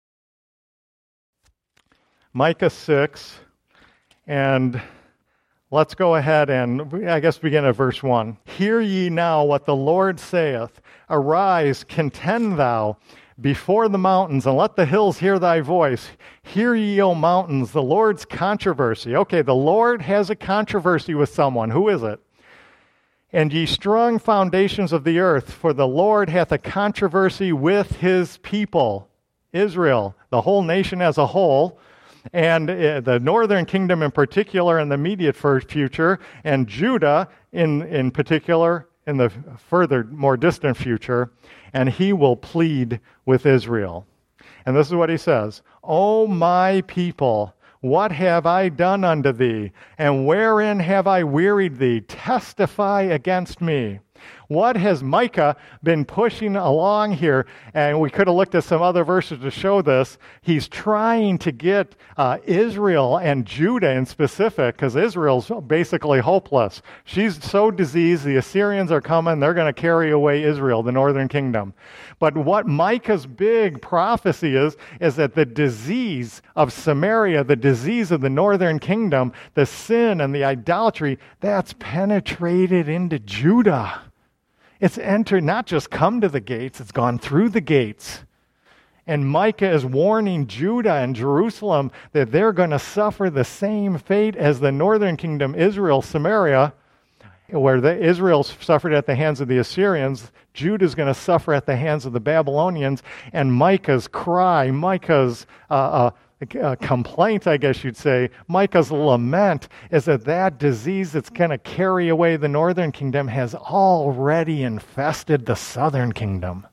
Speaker 1: Micah 6, and Let's go ahead and, I guess, begin at verse 1. Hear ye now what the Lord saith. Arise, contend thou before the mountains, and let the hills hear thy voice. Hear ye, O mountains, the Lord's controversy. Okay, the Lord has a controversy with someone. Who is it? And ye strong foundations of the earth, for the Lord hath a controversy with his people, Israel, the whole nation as a whole, and the northern kingdom in particular in the immediate future, and Judah in particular in the further, more distant future, and he will plead with Israel. And this is what he says, O my people, what have I done unto thee? And wherein have I wearied thee? Testify against me. What has Micah been pushing along here? And we could have looked at some other verses to show this. He's trying to get Israel and Judah in specific, because Israel's basically hopeless. She's so diseased, the Assyrians are coming, they're going to carry away Israel, the northern kingdom. But what Micah's big prophecy is that the disease of Samaria, the disease of the northern kingdom, the sin and the idolatry, that's penetrated into Judah. It's entered, not just come to the gates, it's gone through the gates. And Micah is warning Judah and Jerusalem that they're going to suffer the same fate as the northern kingdom, Israel, Samaria, where Israel suffered at the hands of the Assyrians. Judah is going to suffer at the hands of the Babylonians. And Micah's cry, Micah's complaint, I guess you'd say, Micah's lament is that disease that's going to carry away the northern kingdom has already infested the southern kingdom.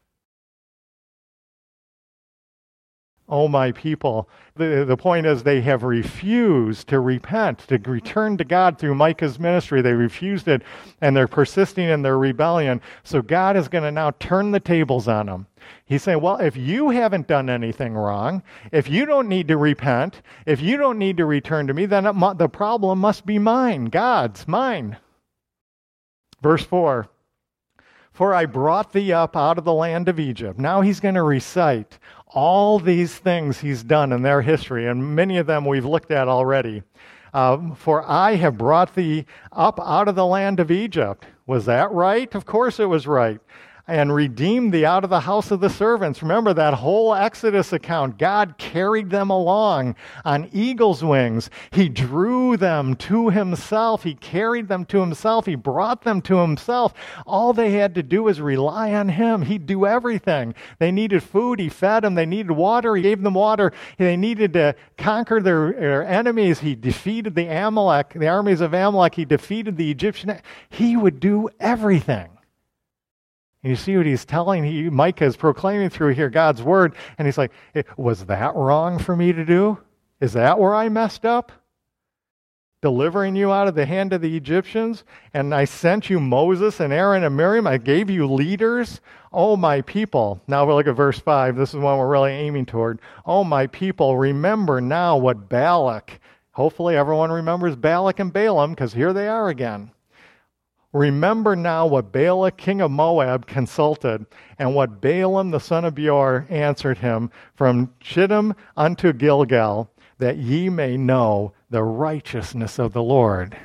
Speaker 1: Oh, my people. The point is they have refused to repent, to return to God through Micah's ministry. They refused it, and they're persisting in their rebellion. So God is going to now turn the tables on them. He's saying, well, if you haven't done anything wrong, if you don't need to repent, if you don't need to return to me, then the problem must be mine, God's, mine. Verse 4. For I brought thee up out of the land of Egypt. Now he's going to recite all these things he's done in their history, and many of them we've looked at already. For I have brought thee up out of the land of Egypt. Was that right? Of course it was right. And redeemed thee out of the house of the servants. Remember that whole Exodus account. God carried them along on eagle's wings. He drew them to himself. He carried them to himself. He brought them to himself. All they had to do was rely on him. He'd do everything. They needed food. He fed them. They needed water. He gave them water. They needed to conquer their enemies. He defeated the armies of Amalek. He defeated the Egyptian. He would do everything. And you see what he's telling, Micah is proclaiming through here God's word, and he's like, was that wrong for me to do? Is that where I messed up? Delivering you out of the hand of the Egyptians, and I sent you Moses and Aaron and Miriam, I gave you leaders. Oh, my people. Now we'll look at verse 5. This is one we're really aiming toward. Oh, my people, remember now what Balak, hopefully everyone remembers Balak and Balaam, because here they are again. Remember now what Balak, king of Moab, consulted, and what Balaam, the son of Beor, answered him from Shittim unto Gilgal, that ye may know the righteousness of the Lord.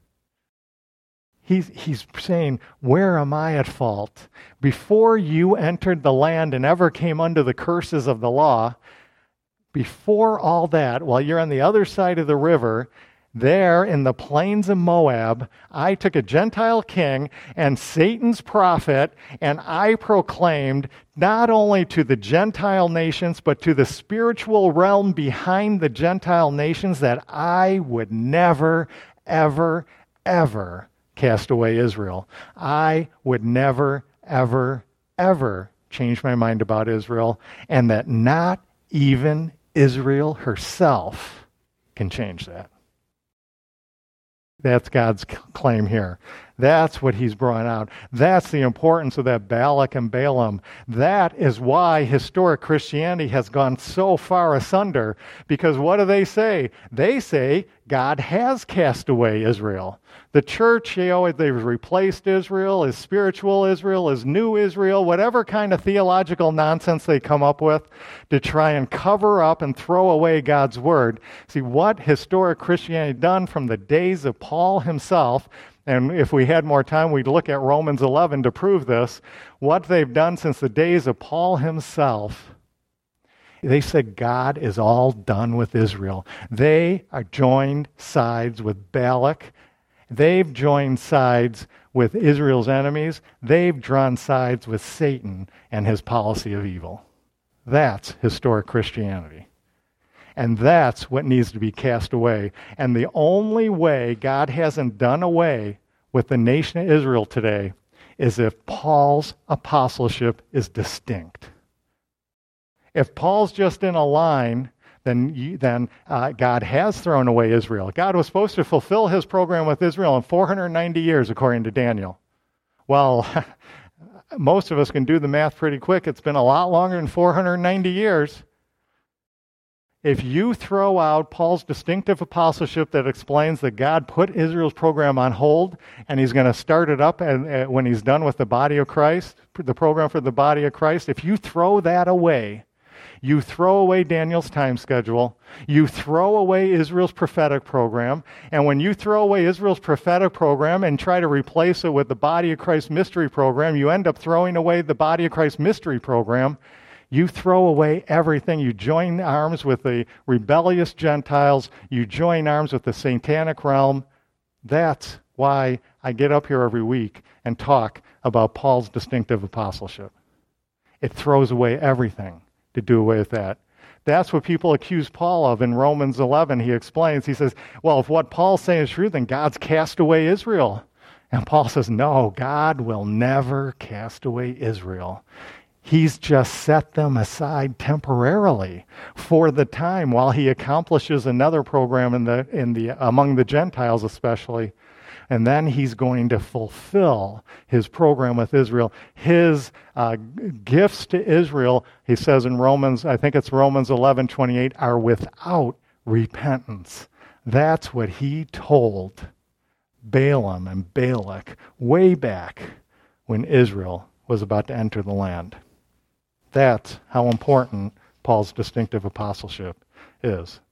Speaker 1: He's saying, where am I at fault? Before you entered the land and ever came under the curses of the law, before all that, while you're on the other side of the river, there in the plains of Moab, I took a Gentile king and Satan's prophet, and I proclaimed not only to the Gentile nations, but to the spiritual realm behind the Gentile nations that I would never, ever, ever cast away Israel. I would never, ever, ever change my mind about Israel, and that not even Israel herself can change that. That's God's claim here. That's what he's brought out. That's the importance of that Balak and Balaam. That is why historic Christianity has gone so far asunder. Because what do they say? They say God has cast away Israel. The church, they've replaced Israel as spiritual Israel, as new Israel, whatever kind of theological nonsense they come up with to try and cover up and throw away God's word. See, what historic Christianity done from the days of Paul himself, and if we had more time, we'd look at Romans 11 to prove this. What they've done since the days of Paul himself, they said God is all done with Israel. They are joined sides with Balak. They've joined sides with Israel's enemies. They've drawn sides with Satan and his policy of evil. That's historic Christianity. And that's what needs to be cast away. And the only way God hasn't done away with the nation of Israel today is if Paul's apostleship is distinct. If Paul's just in a line, then God has thrown away Israel. God was supposed to fulfill his program with Israel in 490 years, according to Daniel. Well, most of us can do the math pretty quick. It's been a lot longer than 490 years. If you throw out Paul's distinctive apostleship that explains that God put Israel's program on hold and he's going to start it up when he's done with the body of Christ, the program for the body of Christ, if you throw that away, you throw away Daniel's time schedule, you throw away Israel's prophetic program, and when you throw away Israel's prophetic program and try to replace it with the body of Christ mystery program, you end up throwing away the body of Christ mystery program. You throw away everything. You join arms with the rebellious Gentiles. You join arms with the satanic realm. That's why I get up here every week and talk about Paul's distinctive apostleship. It throws away everything to do away with that. That's what people accuse Paul of in Romans 11. He explains, he says, well, if what Paul's saying is true, then God's cast away Israel. And Paul says, no, God will never cast away Israel. He's just set them aside temporarily for the time while he accomplishes another program among the Gentiles especially. And then he's going to fulfill his program with Israel. His gifts to Israel, he says in Romans, I think it's Romans 11:28, are without repentance. That's what he told Balaam and Balak way back when Israel was about to enter the land. That's how important Paul's distinctive apostleship is.